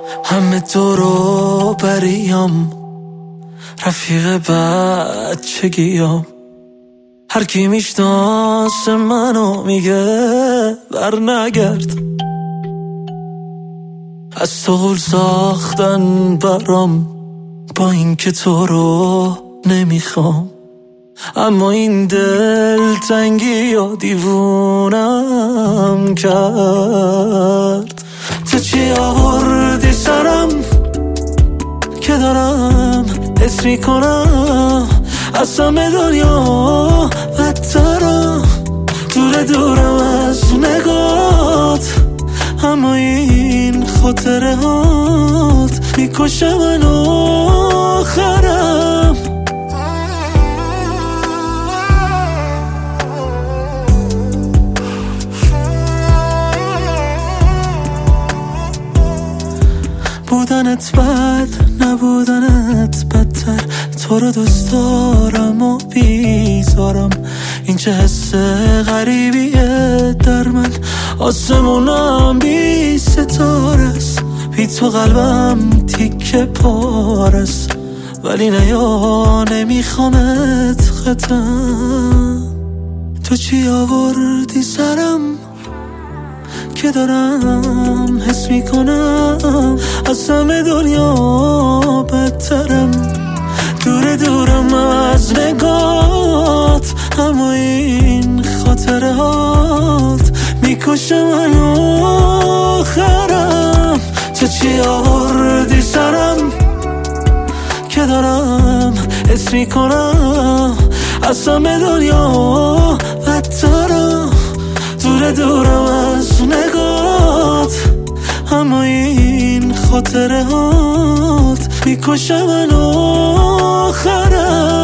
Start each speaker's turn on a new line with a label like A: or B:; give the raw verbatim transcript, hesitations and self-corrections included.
A: همه دورو بریم، رفیق بچگیام. هر کی میشناسه منو میگه بر نگرد. از تو غول ساختن برام، با این که تو رو نمیخوام. اما این دل تنگی یا دیوونم کرد. تو چی آوردی سرم که دارم حس میکنم از همه دنیا بدترم. دور دورم از نگات، اما این خاطره هات میکشه من آخرم. بودنت بد، نبودنت بدتر. تو رو دوست دارم و بیزارم. این چه حس غریبیه در من. آسمونم بی ستارست، بی تو قلبم تیکه پارست. ولی نیا نمیخوامت ختم. تو چی آوردی سرم که دارم حس میکنم از همه دنیا بدترم. دور دورم از نگات، اما این خاطره هات میکشه من آخرم. تو چی آوردی سرم که دارم حس میکنم از همه دنیا بدترم. دور دورم از نگات، اما این خاطره هات میکشه من آخرم.